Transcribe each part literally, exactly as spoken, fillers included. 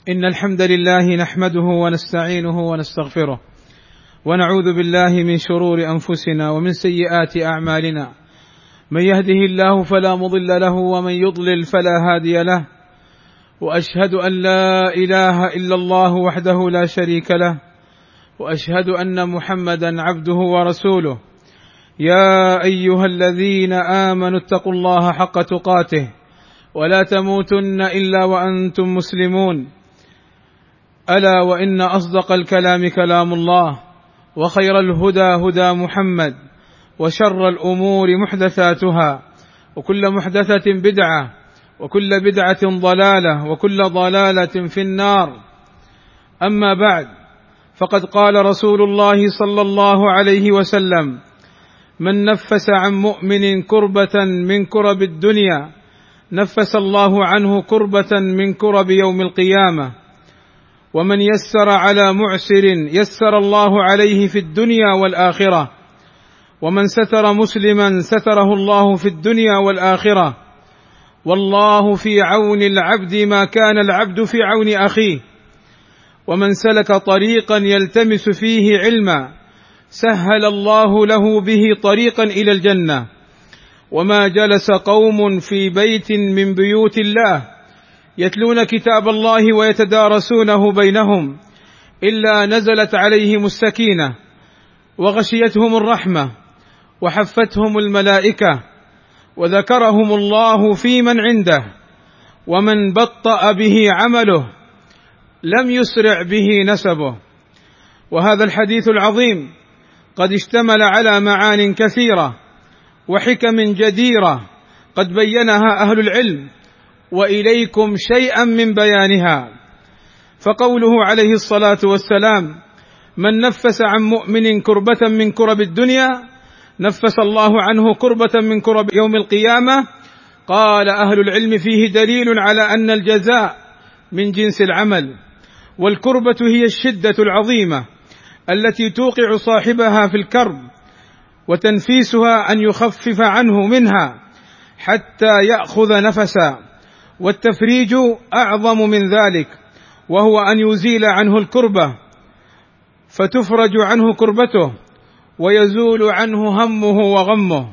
إن الحمد لله نحمده ونستعينه ونستغفره ونعوذ بالله من شرور أنفسنا ومن سيئات أعمالنا. من يهده الله فلا مضل له ومن يضلل فلا هادي له، وأشهد أن لا إله إلا الله وحده لا شريك له، وأشهد أن محمدا عبده ورسوله. يا أيها الذين آمنوا اتقوا الله حق تقاته ولا تموتن إلا وأنتم مسلمون. ألا وإن أصدق الكلام كلام الله، وخير الهدى هدى محمد، وشر الأمور محدثاتها، وكل محدثة بدعة، وكل بدعة ضلالة، وكل ضلالة في النار. أما بعد، فقد قال رسول الله صلى الله عليه وسلم: من نفس عن مؤمن كربة من كرب الدنيا نفس الله عنه كربة من كرب يوم القيامة. ومن يسر على معسر يسر الله عليه في الدنيا والآخرة. ومن ستر مسلما ستره الله في الدنيا والآخرة. والله في عون العبد ما كان العبد في عون أخيه. ومن سلك طريقا يلتمس فيه علما سهل الله له به طريقا إلى الجنة. وما جلس قوم في بيت من بيوت الله يتلون كتاب الله ويتدارسونه بينهم إلا نزلت عليهم السكينة وغشيتهم الرحمة وحفتهم الملائكة وذكرهم الله في من عنده. ومن بطأ به عمله لم يسرع به نسبه. وهذا الحديث العظيم قد اشتمل على معان كثيرة وحكم جديرة قد بينها أهل العلم، وإليكم شيئا من بيانها. فقوله عليه الصلاة والسلام: من نفس عن مؤمن كربة من كرب الدنيا نفس الله عنه كربة من كرب يوم القيامة. قال أهل العلم: فيه دليل على أن الجزاء من جنس العمل، والكربة هي الشدة العظيمة التي توقع صاحبها في الكرب، وتنفيسها أن يخفف عنه منها حتى يأخذ نفسا. والتفريج أعظم من ذلك، وهو أن يزيل عنه الكربة فتفرج عنه كربته ويزول عنه همه وغمه.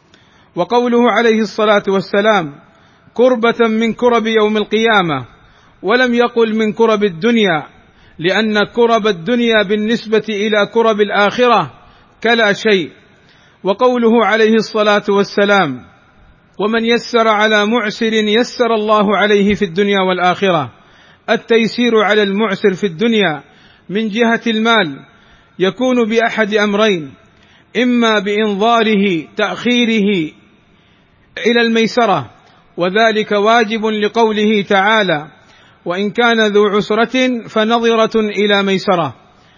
وقوله عليه الصلاة والسلام: كربة من كرب يوم القيامة، ولم يقل من كرب الدنيا، لأن كرب الدنيا بالنسبة إلى كرب الآخرة كلا شيء. وقوله عليه الصلاة والسلام: ومن يسر على معسر يسر الله عليه في الدنيا والآخرة. التيسير على المعسر في الدنيا من جهة المال يكون بأحد أمرين: إما بإنظاره تأخيره إلى الميسرة، وذلك واجب لقوله تعالى: وإن كان ذو عسرة فنظرة إلى ميسرة.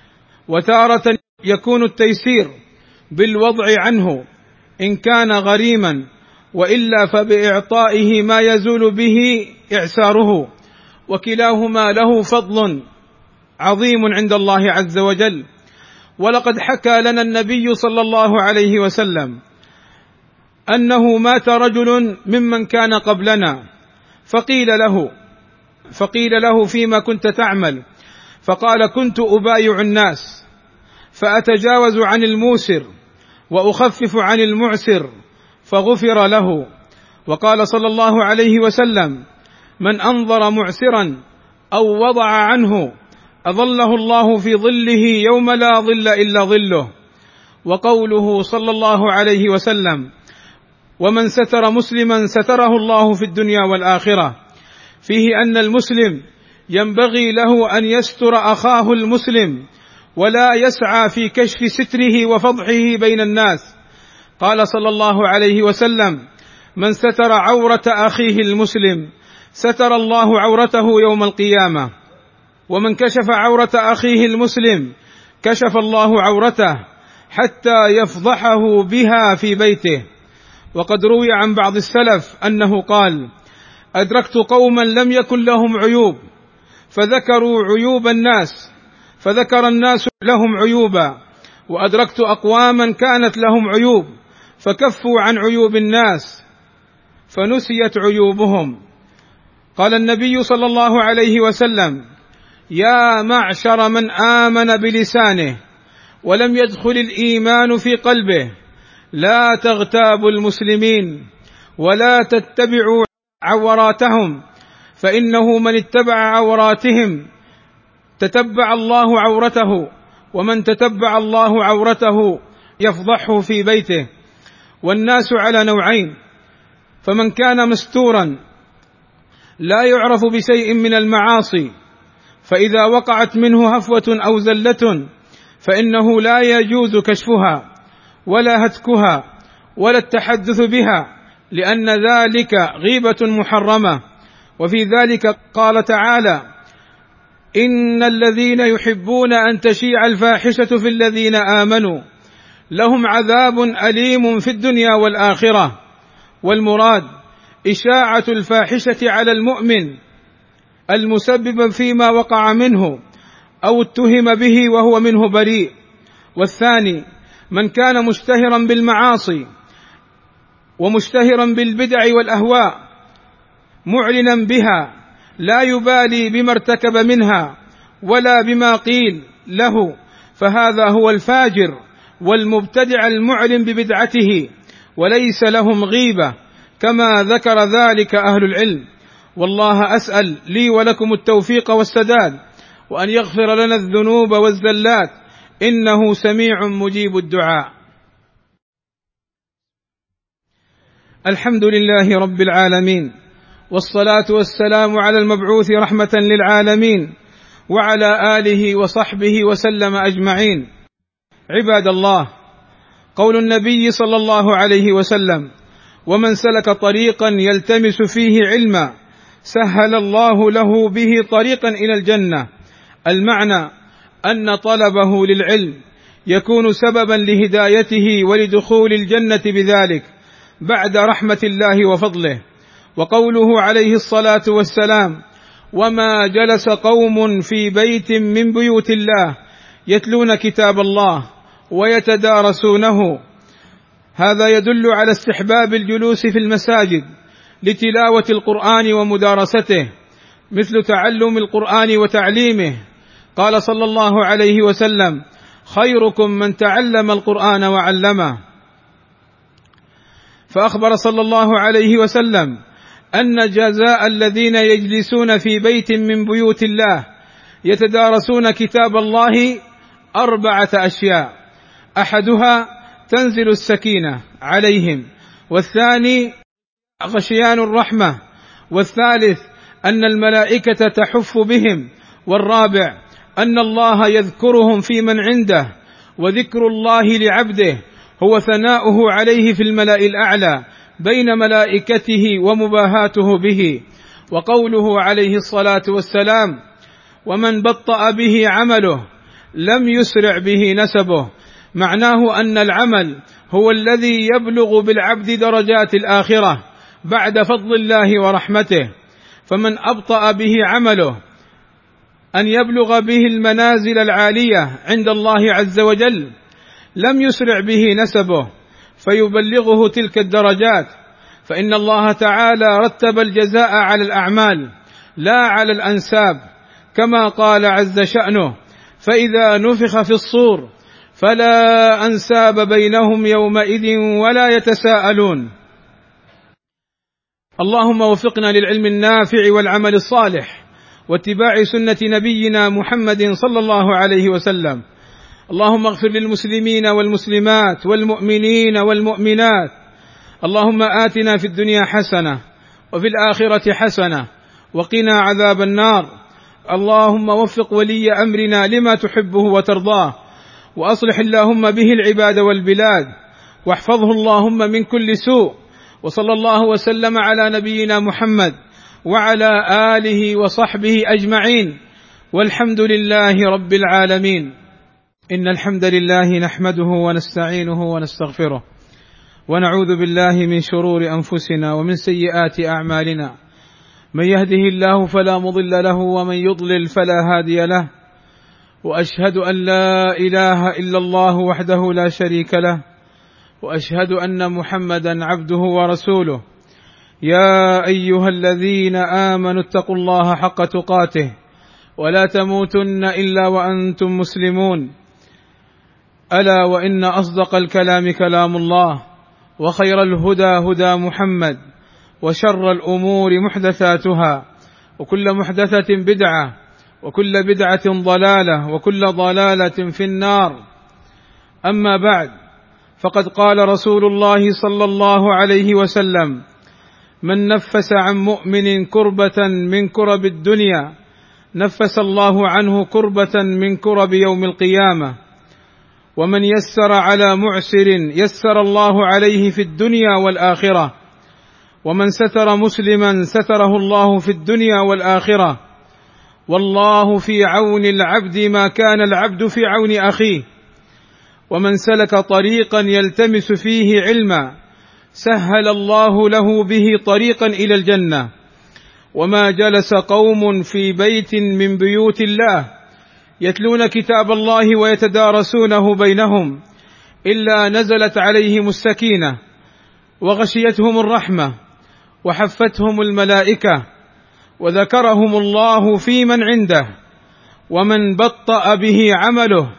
وتارة يكون التيسير بالوضع عنه إن كان غريما، وإلا فبإعطائه ما يزول به إعساره. وكلاهما له فضل عظيم عند الله عز وجل. ولقد حكى لنا النبي صلى الله عليه وسلم أنه مات رجل ممن كان قبلنا، فقيل له فقيل له فيما كنت تعمل؟ فقال: كنت أبايع الناس فأتجاوز عن الموسر وأخفف عن المعسر، فغفر له. وقال صلى الله عليه وسلم: من أنظر معسرا أو وضع عنه أظله الله في ظله يوم لا ظل إلا ظله. وقوله صلى الله عليه وسلم: ومن ستر مسلما ستره الله في الدنيا والآخرة، فيه أن المسلم ينبغي له أن يستر أخاه المسلم ولا يسعى في كشف ستره وفضحه بين الناس. قال صلى الله عليه وسلم: من ستر عورة أخيه المسلم ستر الله عورته يوم القيامة، ومن كشف عورة أخيه المسلم كشف الله عورته حتى يفضحه بها في بيته. وقد روي عن بعض السلف أنه قال: أدركت قوما لم يكن لهم عيوب فذكروا عيوب الناس فذكر الناس لهم عيوبا، وأدركت أقواما كانت لهم عيوب فكفوا عن عيوب الناس فنسيت عيوبهم. قال النبي صلى الله عليه وسلم: يا معشر من آمن بلسانه ولم يدخل الإيمان في قلبه، لا تغتابوا المسلمين ولا تتبعوا عوراتهم، فإنه من اتبع عوراتهم تتبع الله عورته، ومن تتبع الله عورته يفضحه في بيته. والناس على نوعين: فمن كان مستورا لا يعرف بشيء من المعاصي، فإذا وقعت منه هفوة أو زلة فإنه لا يجوز كشفها ولا هتكها ولا التحدث بها، لأن ذلك غيبة محرمة. وفي ذلك قال تعالى: إن الذين يحبون أن تشيع الفاحشة في الذين آمنوا لهم عذاب أليم في الدنيا والآخرة. والمراد إشاعة الفاحشة على المؤمن المسبب فيما وقع منه أو اتهم به وهو منه بريء. والثاني من كان مشتهرا بالمعاصي ومشتهرا بالبدع والأهواء معلنا بها، لا يبالي بما ارتكب منها ولا بما قيل له، فهذا هو الفاجر والمبتدع المعلن ببدعته، وليس لهم غيبة كما ذكر ذلك أهل العلم. والله أسأل لي ولكم التوفيق والسداد، وأن يغفر لنا الذنوب والزلات، إنه سميع مجيب الدعاء. الحمد لله رب العالمين، والصلاة والسلام على المبعوث رحمة للعالمين، وعلى آله وصحبه وسلم أجمعين. عباد الله، قول النبي صلى الله عليه وسلم: ومن سلك طريقا يلتمس فيه علما سهل الله له به طريقا إلى الجنة. المعنى أن طلبه للعلم يكون سببا لهدايته ولدخول الجنة بذلك بعد رحمة الله وفضله. وقوله عليه الصلاة والسلام: وما جلس قوم في بيت من بيوت الله يتلون كتاب الله ويتدارسونه، هذا يدل على استحباب الجلوس في المساجد لتلاوة القرآن ومدارسته، مثل تعلم القرآن وتعليمه. قال صلى الله عليه وسلم: خيركم من تعلم القرآن وعلمه. فأخبر صلى الله عليه وسلم أن جزاء الذين يجلسون في بيت من بيوت الله يتدارسون كتاب الله أربعة أشياء: أحدها تنزل السكينة عليهم، والثاني غشيان الرحمة، والثالث أن الملائكة تحف بهم، والرابع أن الله يذكرهم في من عنده، وذكر الله لعبده هو ثناؤه عليه في الملأ الأعلى بين ملائكته ومباهاته به. وقوله عليه الصلاة والسلام: ومن بطأ به عمله لم يسرع به نسبه، معناه أن العمل هو الذي يبلغ بالعبد درجات الآخرة بعد فضل الله ورحمته، فمن أبطأ به عمله أن يبلغ به المنازل العالية عند الله عز وجل لم يسرع به نسبه فيبلغه تلك الدرجات، فإن الله تعالى رتب الجزاء على الأعمال لا على الأنساب، كما قال عز شأنه: فإذا نفخ في الصور فلا أنساب بينهم يومئذ ولا يتساءلون. اللهم وفقنا للعلم النافع والعمل الصالح واتباع سنة نبينا محمد صلى الله عليه وسلم. اللهم اغفر للمسلمين والمسلمات والمؤمنين والمؤمنات. اللهم آتنا في الدنيا حسنة وفي الآخرة حسنة وقنا عذاب النار. اللهم وفق ولي أمرنا لما تحبه وترضاه، وأصلح اللهم به العباد والبلاد، واحفظه اللهم من كل سوء. وصلى الله وسلم على نبينا محمد وعلى آله وصحبه أجمعين، والحمد لله رب العالمين. إن الحمد لله نحمده ونستعينه ونستغفره، ونعوذ بالله من شرور أنفسنا ومن سيئات أعمالنا، من يهده الله فلا مضل له ومن يضلل فلا هادي له، وأشهد أن لا إله إلا الله وحده لا شريك له، وأشهد أن محمدا عبده ورسوله. يا أيها الذين آمنوا اتقوا الله حق تقاته ولا تموتن إلا وأنتم مسلمون. ألا وإن أصدق الكلام كلام الله، وخير الهدى هدى محمد، وشر الأمور محدثاتها، وكل محدثة بدعة، وكل بدعة ضلالة، وكل ضلالة في النار. أما بعد، فقد قال رسول الله صلى الله عليه وسلم: من نفس عن مؤمن كربة من كرب الدنيا نفس الله عنه كربة من كرب يوم القيامة، ومن يسر على معسر يسر الله عليه في الدنيا والآخرة، ومن ستر مسلما ستره الله في الدنيا والآخرة، والله في عون العبد ما كان العبد في عون أخيه، ومن سلك طريقا يلتمس فيه علما سهل الله له به طريقا إلى الجنة. وما جلس قوم في بيت من بيوت الله يتلون كتاب الله ويتدارسونه بينهم إلا نزلت عليهم السكينة وغشيتهم الرحمة وحفتهم الملائكة، وذكرهم الله في من عنده، ومن بطأ به عمله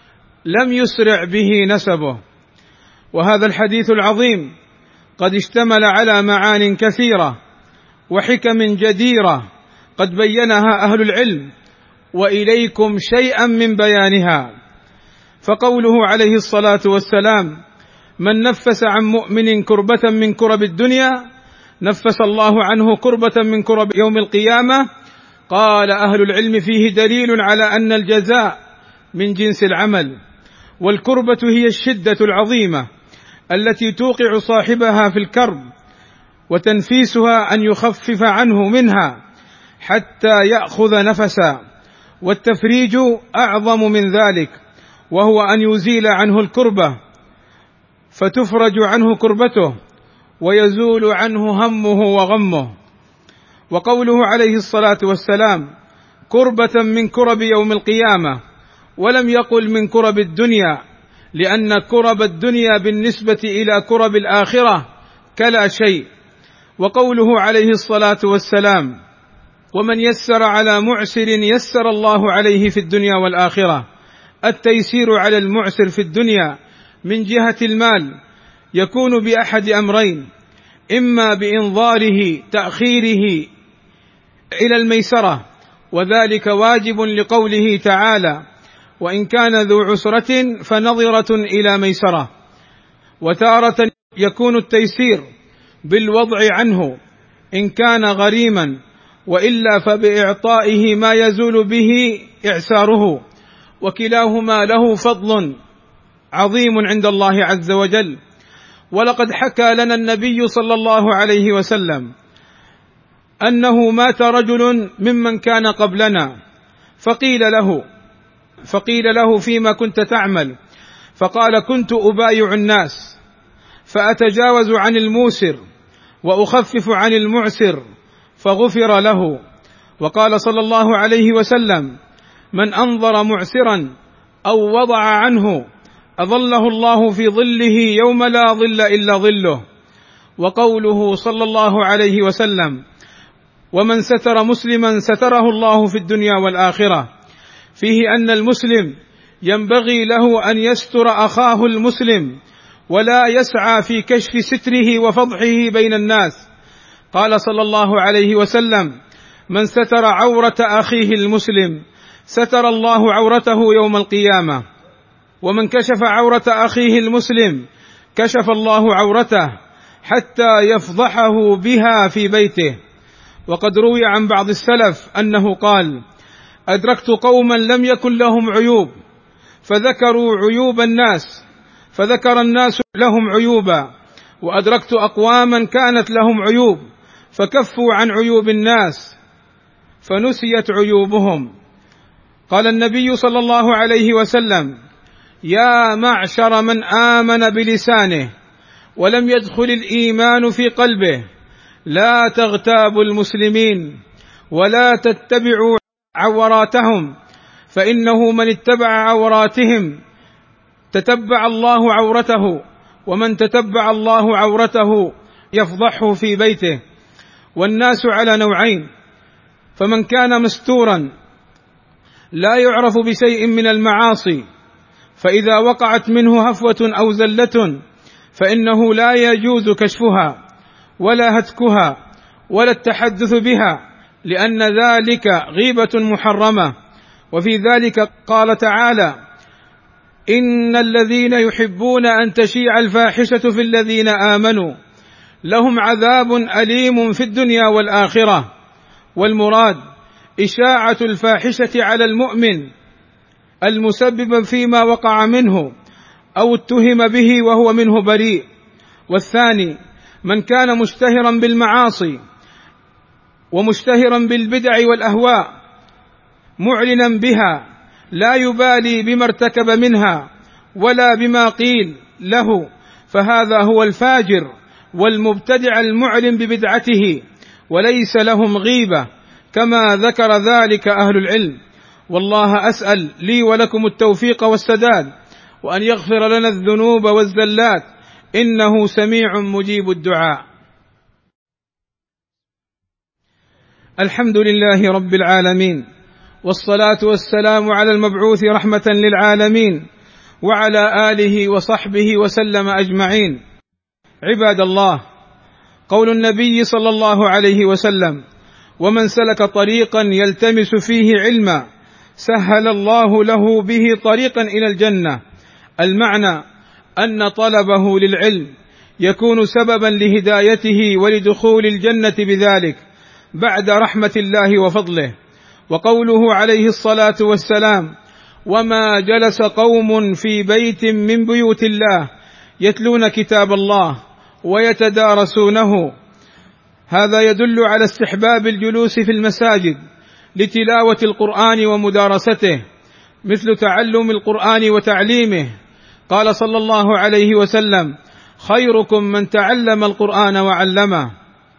لم يسرع به نسبه. وهذا الحديث العظيم قد اشتمل على معان كثيرة وحكم جديرة قد بينها أهل العلم، وإليكم شيئا من بيانها. فقوله عليه الصلاة والسلام: من نفس عن مؤمن كربة من كرب الدنيا نفس الله عنه كربة من كرب يوم القيامة، قال أهل العلم فيه دليل على أن الجزاء من جنس العمل، والكربة هي الشدة العظيمة التي توقع صاحبها في الكرب، وتنفيسها أن يخفف عنه منها حتى يأخذ نفسا، والتفريج أعظم من ذلك، وهو أن يزيل عنه الكربة فتفرج عنه كربته ويزول عنه همه وغمه. وقوله عليه الصلاة والسلام: كربة من كرب يوم القيامة، ولم يقل من كرب الدنيا، لأن كرب الدنيا بالنسبة إلى كرب الآخرة كلا شيء. وقوله عليه الصلاة والسلام: ومن يسر على معسر يسر الله عليه في الدنيا والآخرة، التيسير على المعسر في الدنيا من جهة المال يكون بأحد أمرين: إما بإنظاره تأخيره إلى الميسرة، وذلك واجب لقوله تعالى: وإن كان ذو عسرة فنظرة إلى ميسرة. وتارة يكون التيسير بالوضع عنه إن كان غريما، وإلا فبإعطائه ما يزول به إعساره، وكلاهما له فضل عظيم عند الله عز وجل. ولقد حكى لنا النبي صلى الله عليه وسلم أنه مات رجل ممن كان قبلنا، فقيل له فقيل له فيما كنت تعمل؟ فقال: كنت أبايع الناس فأتجاوز عن الموسر وأخفف عن المعسر، فغفر له. وقال صلى الله عليه وسلم: من أنظر معسرا أو وضع عنه أظله الله في ظله يوم لا ظل إلا ظله. وقوله صلى الله عليه وسلم: ومن ستر مسلما ستره الله في الدنيا والآخرة، فيه أن المسلم ينبغي له أن يستر أخاه المسلم ولا يسعى في كشف ستره وفضحه بين الناس. قال صلى الله عليه وسلم: من ستر عورة أخيه المسلم ستر الله عورته يوم القيامة، ومن كشف عورة أخيه المسلم كشف الله عورته حتى يفضحه بها في بيته. وقد روي عن بعض السلف أنه قال: أدركت قوما لم يكن لهم عيوب فذكروا عيوب الناس فذكر الناس لهم عيوبا، وأدركت أقواما كانت لهم عيوب فكفوا عن عيوب الناس فنسيت عيوبهم. قال النبي صلى الله عليه وسلم: يا معشر من آمن بلسانه ولم يدخل الإيمان في قلبه، لا تغتابوا المسلمين ولا تتبعوا عوراتهم، فإنه من اتبع عوراتهم تتبع الله عورته، ومن تتبع الله عورته يفضحه في بيته. والناس على نوعين: فمن كان مستورا لا يعرف بشيء من المعاصي، فإذا وقعت منه هفوة أو زلة فإنه لا يجوز كشفها ولا هتكها ولا التحدث بها، لأن ذلك غيبة محرمة. وفي ذلك قال تعالى: إن الذين يحبون أن تشيع الفاحشة في الذين آمنوا لهم عذاب أليم في الدنيا والآخرة. والمراد إشاعة الفاحشة على المؤمن المسبب فيما وقع منه أو اتهم به وهو منه بريء. والثاني من كان مشتهرا بالمعاصي ومشتهرا بالبدع والأهواء معلنا بها، لا يبالي بما ارتكب منها ولا بما قيل له، فهذا هو الفاجر والمبتدع المعلن ببدعته، وليس لهم غيبة كما ذكر ذلك أهل العلم. والله أسأل لي ولكم التوفيق والسداد، وأن يغفر لنا الذنوب والزلات، إنه سميع مجيب الدعاء. الحمد لله رب العالمين، والصلاة والسلام على المبعوث رحمة للعالمين، وعلى آله وصحبه وسلم أجمعين. عباد الله، قول النبي صلى الله عليه وسلم: ومن سلك طريقا يلتمس فيه علما سهل الله له به طريقا إلى الجنة. المعنى أن طلبه للعلم يكون سببا لهدايته ولدخول الجنة بذلك بعد رحمة الله وفضله. وقوله عليه الصلاة والسلام: وما جلس قوم في بيت من بيوت الله يتلون كتاب الله ويتدارسونه، هذا يدل على استحباب الجلوس في المساجد لتلاوة القرآن ومدارسته، مثل تعلم القرآن وتعليمه. قال صلى الله عليه وسلم: خيركم من تعلم القرآن وعلمه.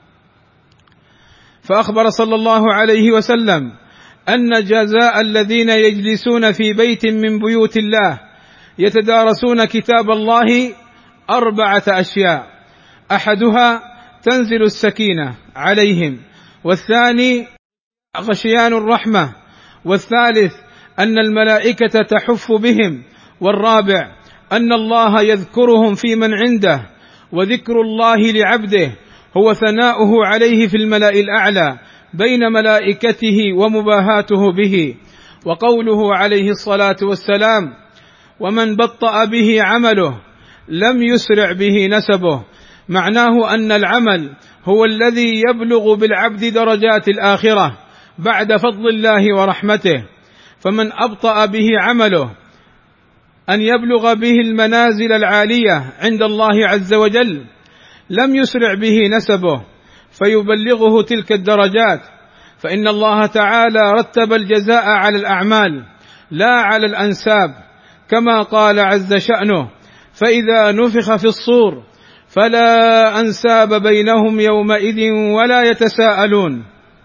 فأخبر صلى الله عليه وسلم أن جزاء الذين يجلسون في بيت من بيوت الله يتدارسون كتاب الله أربعة أشياء: أحدها تنزل السكينة عليهم، والثاني غشيان الرحمة، والثالث أن الملائكة تحف بهم، والرابع أن الله يذكرهم في من عنده، وذكر الله لعبده هو ثناؤه عليه في الملأ الأعلى بين ملائكته ومباهاته به. وقوله عليه الصلاة والسلام: ومن بطأ به عمله لم يسرع به نسبه، معناه أن العمل هو الذي يبلغ بالعبد درجات الآخرة بعد فضل الله ورحمته، فمن أبطأ به عمله أن يبلغ به المنازل العالية عند الله عز وجل لم يسرع به نسبه فيبلغه تلك الدرجات، فإن الله تعالى رتب الجزاء على الأعمال لا على الأنساب، كما قال عز شأنه: فإذا نفخ في الصور فلا أنساب بينهم يومئذ ولا يتساءلون.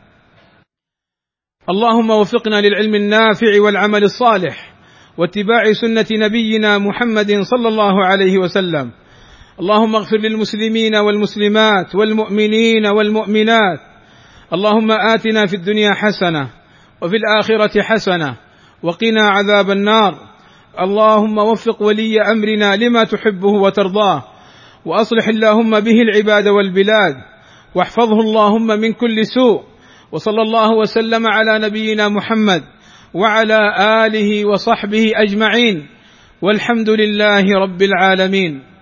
اللهم وفقنا للعلم النافع والعمل الصالح واتباع سنة نبينا محمد صلى الله عليه وسلم. اللهم اغفر للمسلمين والمسلمات والمؤمنين والمؤمنات. اللهم آتنا في الدنيا حسنة وفي الآخرة حسنة وقنا عذاب النار. اللهم وفق ولي أمرنا لما تحبه وترضاه، وأصلح اللهم به العباد والبلاد، واحفظه اللهم من كل سوء. وصلى الله وسلم على نبينا محمد وعلى آله وصحبه أجمعين، والحمد لله رب العالمين.